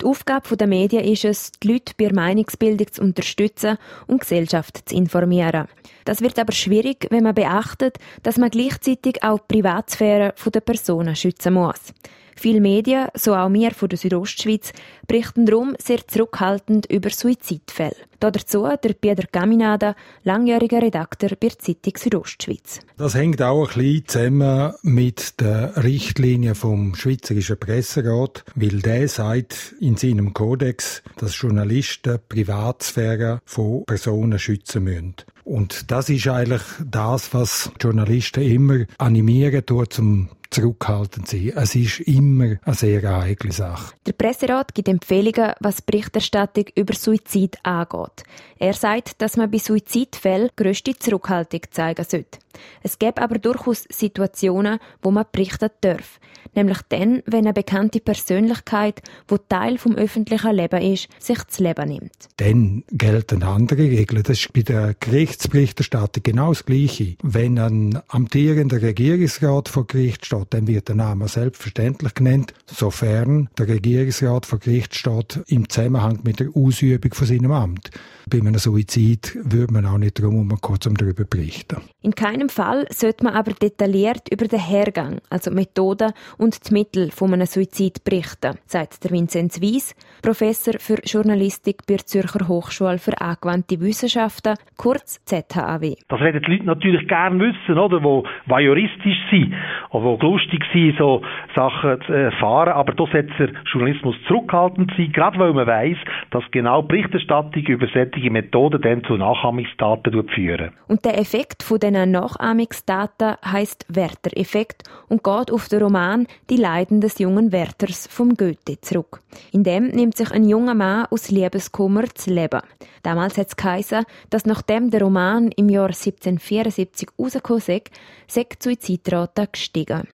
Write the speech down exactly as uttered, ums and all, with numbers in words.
Die Aufgabe der Medien ist es, die Leute bei der Meinungsbildung zu unterstützen und die Gesellschaft zu informieren. Das wird aber schwierig, wenn man beachtet, dass man gleichzeitig auch die Privatsphäre der Personen schützen muss. Viele Medien, so auch wir von der Südostschweiz, berichten darum sehr zurückhaltend über Suizidfälle. Dazu der Pieter Caminada, langjähriger Redakteur bei der Zeitung Südostschweiz. Das hängt auch ein bisschen zusammen mit den Richtlinien vom Schweizerischen Presserat, weil der sagt in seinem Kodex, dass Journalisten die Privatsphäre von Personen schützen müssen. Und das ist eigentlich das, was Journalisten immer animieren tut, zum zurückhaltend sein. Es ist immer eine sehr heikle Sache. Der Presserat gibt Empfehlungen, was Berichterstattung über Suizid angeht. Er sagt, dass man bei Suizidfällen grösste Zurückhaltung zeigen sollte. Es gäbe aber durchaus Situationen, wo man berichten darf. Nämlich dann, wenn eine bekannte Persönlichkeit, die Teil vom öffentlichen Leben ist, sich das Leben nimmt. Dann gelten andere Regeln. Das ist bei der Gerichtsberichterstattung genau das Gleiche. Wenn ein amtierender Regierungsrat vor Gericht steht, dann wird der Name selbstverständlich genannt, sofern der Regierungsrat vor Gericht steht im Zusammenhang mit der Ausübung von seinem Amt. Bei einem Suizid würde man auch nicht darum kurz darüber berichten. In keinem Fall sollte man aber detailliert über den Hergang, also die Methoden und die Mittel von einem Suizid berichten, sagt der Vinzenz Weiss, Professor für Journalistik bei der Zürcher Hochschule für angewandte Wissenschaften, kurz Z H A W. Das werden die Leute natürlich gerne wissen, oder, die voyeuristisch sind oder die lustig sind, so Sachen zu erfahren. Aber da sollte der Journalismus zurückhaltend sein, gerade weil man weiss, dass genau Berichterstattung über solche Methoden dann zu Nachahmungsdaten führen. Und der Effekt von diesen Nachahmungsdaten heisst Werther-Effekt und geht auf den Roman «Die Leiden des jungen Werthers» vom Goethe zurück. In dem nimmt sich ein junger Mann aus Liebeskummer das Leben. Damals hat es geheissen, dass nachdem der Roman im Jahr siebzehnhundertvierundsiebzig rausgekommen sei, sei die Suizidrate gestiegen.